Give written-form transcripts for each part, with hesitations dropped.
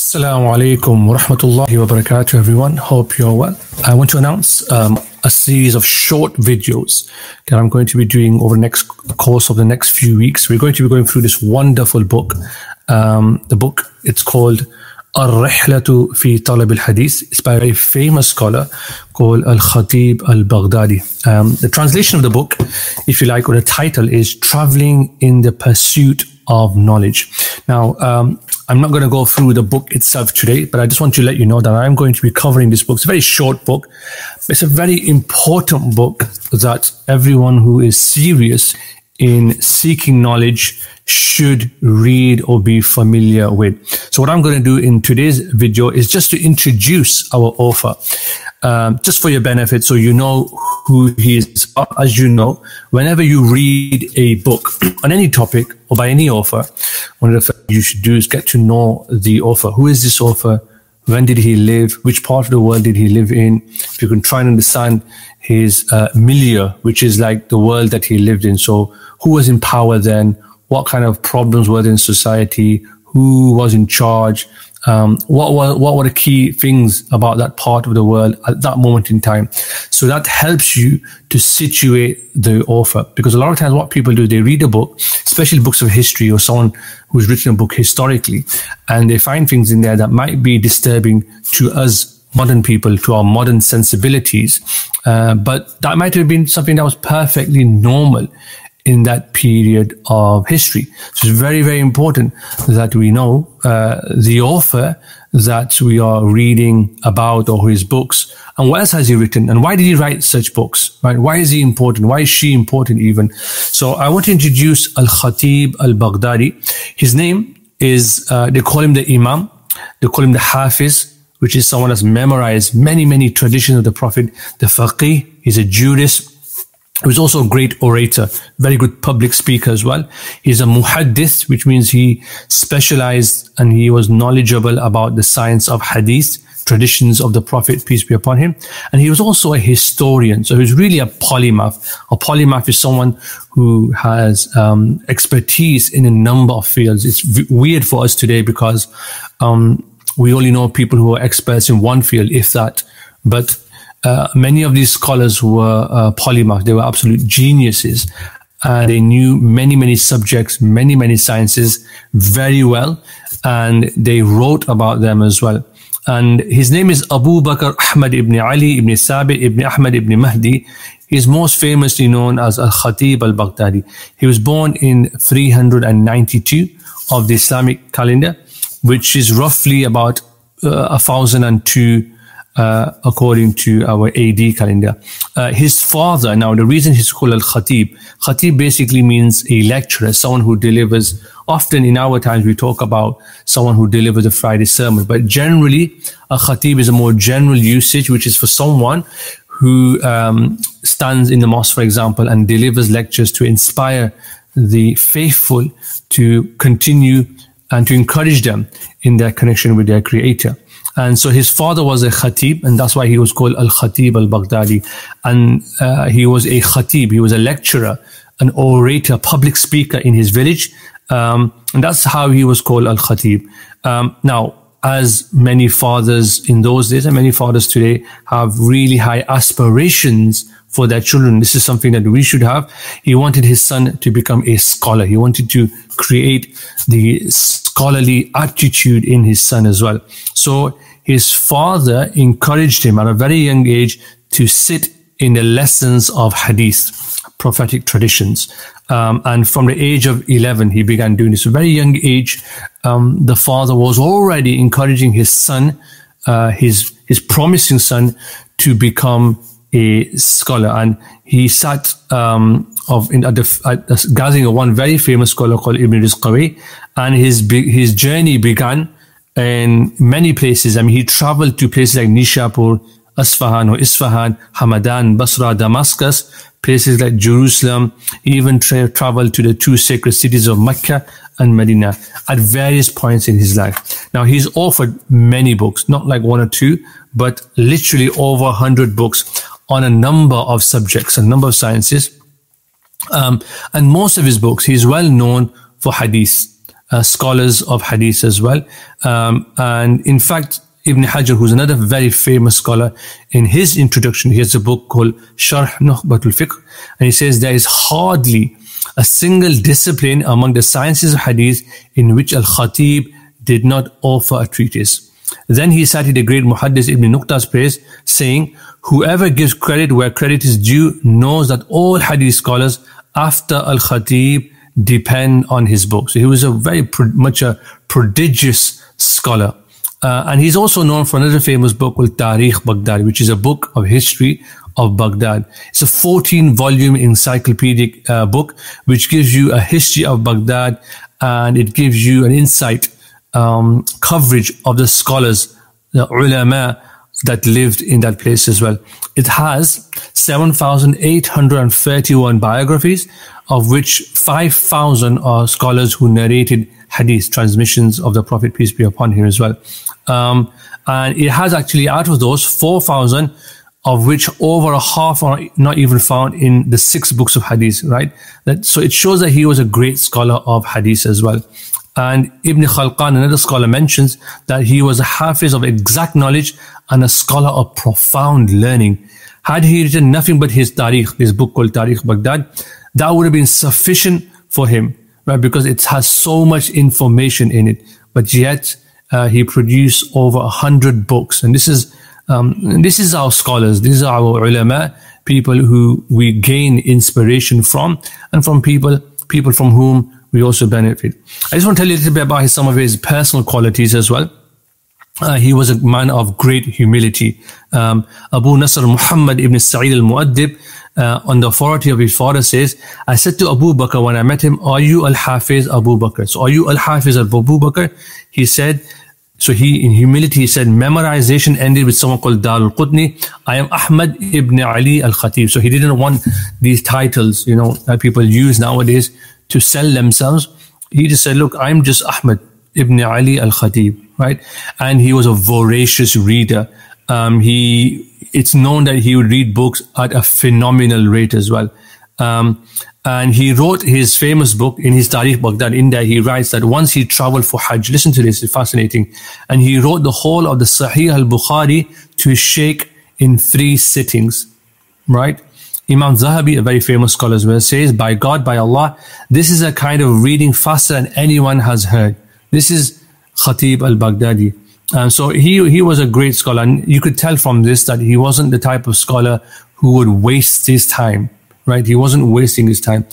Assalamu alaikum wa rahmatullahi wa barakatuh, everyone. Hope you're well. I want to announce a series of short videos that I'm going to be doing over the course of the next few weeks. We're going to be going through this wonderful book. The book, it's called Ar-Rihlatu fi Talab al-Hadith. It's by a very famous scholar called Al-Khatib al-Baghdadi. The translation of the book, if you like, or the title is Traveling in the Pursuit of Knowledge. Now, I'm not going to go through the book itself today, but I just want to let you know that I'm going to be covering this book. It's a very short book. It's a very important book that everyone who is serious in seeking knowledge should read or be familiar with. So what I'm going to do in today's video is just to introduce our author, just for your benefit, so you know who he is. As you know, whenever you read a book on any topic or by any author, one of the things you should do is get to know the author. Who is this author? When did he live? Which part of the world did he live in? If you can try and understand his milieu, which is like the world that he lived in. So who was in power then? What kind of problems were there in society? Who was in charge? What were the key things about that part of the world at that moment in time? So that helps you to situate the author. Because a lot of times what people do, they read a book, especially books of history or someone who's written a book historically, and they find things in there that might be disturbing to us modern people, to our modern sensibilities. But that might have been something that was perfectly normal in that period of history. So it's very, very important that we know the author that we are reading about, or his books, and what else has he written, and why did he write such books, right? Why is he important? Why is she important even? So I want to introduce Al-Khatib al-Baghdadi. His name is, they call him the Imam, they call him the Hafiz, which is someone that's memorized many traditions of the Prophet, the Faqih, he's a jurist. He was also a great orator, very good public speaker as well. He's a muhaddith, which means he specialized and he was knowledgeable about the science of hadith, traditions of the Prophet, peace be upon him. And he was also a historian. So he was really a polymath. A polymath is someone who has expertise in a number of fields. It's weird for us today because we only know people who are experts in one field, if that. But many of these scholars were polymath. They were absolute geniuses. They knew many subjects, many sciences very well. And they wrote about them as well. And his name is Abu Bakr Ahmad ibn Ali ibn Sabit ibn Ahmad ibn Mahdi. He's most famously known as Al-Khatib al-Baghdadi. He was born in 392 of the Islamic calendar, which is roughly about 1002 according to our AD calendar. His father, now the reason he's called Al-Khatib, Khatib basically means a lecturer, someone who delivers. Often in our times we talk about someone who delivers a Friday sermon, but generally a Khatib is a more general usage, which is for someone who stands in the mosque, for example, and delivers lectures to inspire the faithful to continue and to encourage them in their connection with their Creator. And so his father was a khatib, and that's why he was called Al-Khatib al-Baghdadi. And he was a khatib, he was a lecturer, an orator, public speaker in his village. And that's how he was called Al-Khatib. Now, as many fathers in those days and many fathers today have really high aspirations for their children, this is something that we should have. He wanted his son to become a scholar. He wanted to create the scholarly attitude in his son as well. So his father encouraged him at a very young age to sit in the lessons of hadith, prophetic traditions. And from the age of 11, he began doing this. At a very young age, the father was already encouraging his son, his promising son, to become a scholar. And he sat at the gathering of one very famous scholar called Ibn Rizqawi, and his journey began in many places. I mean, he traveled to places like Nishapur, Isfahan, Hamadan, Basra, Damascus, places like Jerusalem. He even traveled to the two sacred cities of Mecca and Medina at various points in his life. Now, he's authored many books, not like one or two, but literally over 100 books on a number of subjects, a number of sciences. And most of his books, he's well known for hadith. scholars of hadith as well. And in fact, Ibn Hajar, who's another very famous scholar, in his introduction, he has a book called Sharh Nukhbatul Fiqh, and he says there is hardly a single discipline among the sciences of hadith in which Al-Khatib did not offer a treatise. Then he cited the great Muhaddis Ibn Nuqta's praise, saying, whoever gives credit where credit is due knows that all hadith scholars after Al-Khatib depend on his book. So he was a very much a prodigious scholar. And he's also known for another famous book called Tarikh Baghdad, which is a book of history of Baghdad. It's a 14-volume encyclopedic book which gives you a history of Baghdad, and it gives you an insight, coverage of the scholars, the ulama that lived in that place as well. It has 7,831 biographies, of which 5,000 are scholars who narrated hadith, transmissions of the Prophet, peace be upon him as well. And it has actually, out of those, 4,000 of which over a half are not even found in the 6 books of hadith, right? So it shows that he was a great scholar of hadith as well. And Ibn Khalqan, another scholar, mentions that he was a hafiz of exact knowledge and a scholar of profound learning. Had he written nothing but his Tarikh, this book called Tarikh Baghdad, that would have been sufficient for him, right? Because it has so much information in it. But yet, he produced over 100 books. And this is our scholars, these are our ulama, people who we gain inspiration from, and from people from whom we also benefit. I just want to tell you a little bit about some of his personal qualities as well. He was a man of great humility. Abu Nasr Muhammad ibn Sa'id al-Mu'addib, on the authority of his father, says, I said to Abu Bakr when I met him, are you Al-Hafiz Abu Bakr? So are you Al-Hafiz Abu Bakr? He said, so he, in humility, he said, memorization ended with someone called Dar al-Qutni. I am Ahmad ibn Ali al-Khatib. So he didn't want these titles, that people use nowadays to sell themselves. He just said, look, I'm just Ahmad ibn Ali al-Khatib, right? And he was a voracious reader. It's known that he would read books at a phenomenal rate as well. And he wrote his famous book in his Tarikh Baghdad. In there, he writes that once he traveled for Hajj. Listen to this, it's fascinating. And he wrote the whole of the Sahih al-Bukhari to his sheikh in 3 sittings, right? Imam Zahabi, a very famous scholar as well, says, by God, by Allah, this is a kind of reading faster than anyone has heard. This is Khatib al-Baghdadi. So he was a great scholar, and you could tell from this that he wasn't the type of scholar who would waste his time, right? He wasn't wasting his time.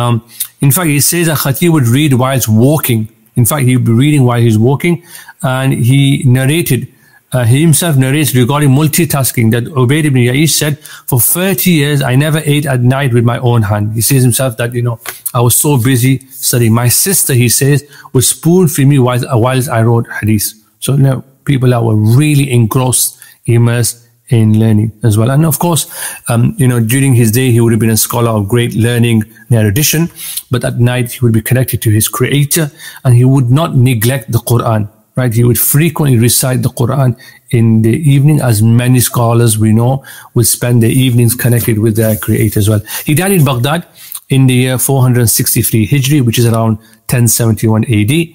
In fact, he says that Khatib would read whilst walking. In fact, he would be reading while he's walking, and he narrated, he himself narrates regarding multitasking that Ubayd ibn Ya'ish said, for 30 years, I never ate at night with my own hand. He says himself that, I was so busy studying. My sister, he says, would spoon feed me whilst I wrote hadith. So, people that were really engrossed, immersed in learning as well. And of course, during his day, he would have been a scholar of great learning and erudition, but at night, he would be connected to his creator, and he would not neglect the Quran, right? He would frequently recite the Quran in the evening, as many scholars we know would spend their evenings connected with their creator as well. He died in Baghdad in the year 463 Hijri, which is around 1071 AD.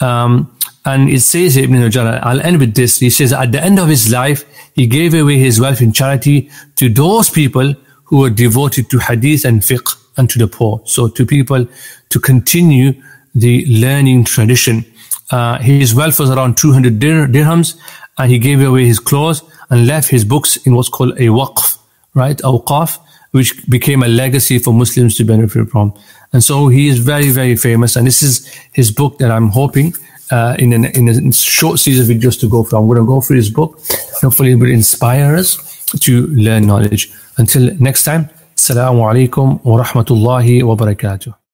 And it says, Ibn Najjar, I'll end with this. He says, at the end of his life, he gave away his wealth in charity to those people who were devoted to hadith and fiqh, and to the poor. So to people to continue the learning tradition. His wealth was around 200 dirhams, and he gave away his clothes and left his books in what's called a waqf, right? Awqaf, which became a legacy for Muslims to benefit from. And so he is very, very famous. And this is his book that I'm hoping in a short series of videos to go through. I'm going to go through his book. Hopefully it will inspire us to learn knowledge. Until next time, Assalamu alaikum wa rahmatullahi wa barakatuh.